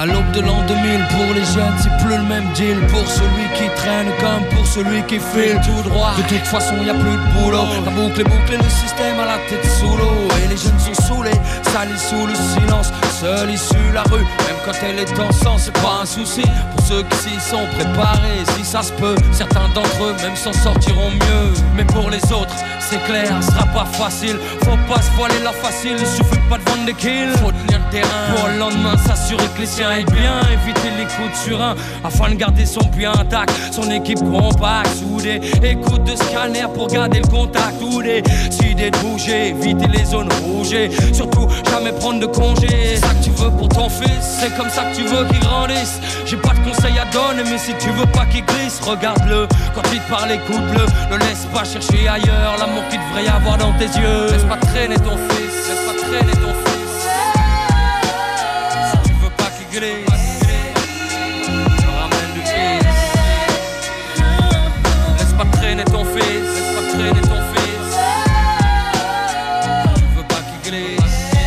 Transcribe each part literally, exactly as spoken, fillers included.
l'aube de l'an deux mille, pour les jeunes c'est plus le même deal. Pour celui qui traîne comme pour celui qui file tout droit. De toute façon y a plus de boulot. La boucle est bouclée, le système à la tête sous l'eau. Et les jeunes sont saoulés, salis sous le silence. Seule issue la rue, même quand elle est en sang, c'est pas un souci. Pour ceux qui s'y sont préparés, si ça se peut, certains d'entre eux même s'en sortiront mieux. Mais pour les autres, c'est clair, ce sera pas facile. Faut pas se voiler la facile, il suffit pas de vendre des kills. Faut tenir le terrain pour le lendemain s'assurer que les siens aillent bien. Éviter les coups de surin afin de garder son puits intact. Son équipe compacte, soudée. Écoute de scanner pour garder le contact. Ou décider de bouger, éviter les zones rouges. Surtout jamais prendre de congé. C'est ça que tu veux pour ton fils, c'est comme ça que tu veux qu'il grandisse. J'ai pas de conseils à donner, mais si tu veux pas qu'il glisse, regarde-le. Quand il te parle, écoute-le. Ne laisse pas chercher ailleurs l'amour qu'il devrait y avoir dans tes yeux. Laisse pas traîner ton fils, laisse pas traîner ton fils. Si tu veux pas qu'il glisse, ramène du fils. Laisse pas traîner ton fils, laisse pas traîner ton fils. Si tu veux pas qu'il glisse.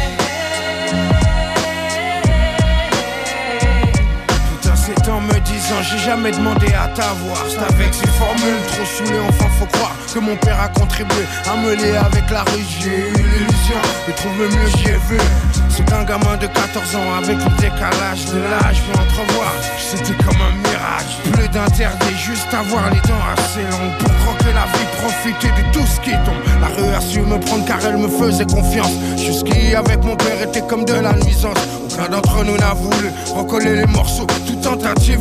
En me disant j'ai jamais demandé à t'avoir. C'est avec ces formules trop saoulées, enfin faut croire que mon père a contribué à me lier avec la rue. J'ai eu l'illusion de trouver mieux, j'y ai vu. C'est qu'un gamin de quatorze ans avec le décalage de l'âge peut entrevoir. C'était comme un mirage, plus d'interdit, juste avoir les dents assez longues pour croquer la vie, profiter de tout ce qui tombe. La rue a su me prendre car elle me faisait confiance. Jusqu'y avec mon père était comme de la nuisance. Aucun d'entre nous n'a voulu recoller les morceaux, tout tentative